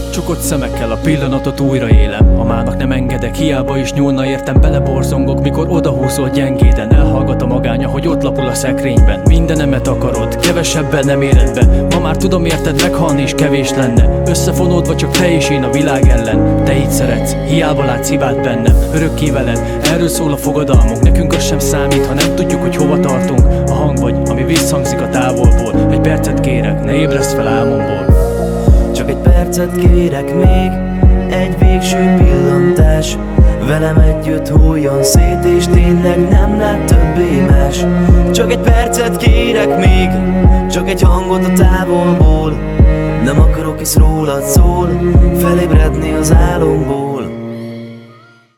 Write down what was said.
Csukott szemekkel a pillanatot újra élem. A mának nem engedek, hiába is nyúlna értem. Beleborzongok, mikor odahúzol gyengéden. Elhallgat a magánya, hogy ott lapul a szekrényben. Mindenemet akarod, kevesebben nem éred be. Ma már tudom, érted, meghalni is kevés lenne. Összefonódva csak te és én a világ ellen. Te így szeretsz, hiába látsz hibát bennem. Örökké veled, erről szól a fogadalmunk. Nekünk az sem számít, ha nem tudjuk, hogy hova tartunk. A hang vagy, ami visszhangzik a távolból. Egy percet kérek, ne ébreszd fel álmomból. Csak egy percet kérek még, egy végső pillantás. Velem együtt hulljon szét, és tényleg nem lett többé más. Csak egy percet kérek még, csak egy hangot a távolból. Nem akarok, hisz rólad szól, felébredni az álomból.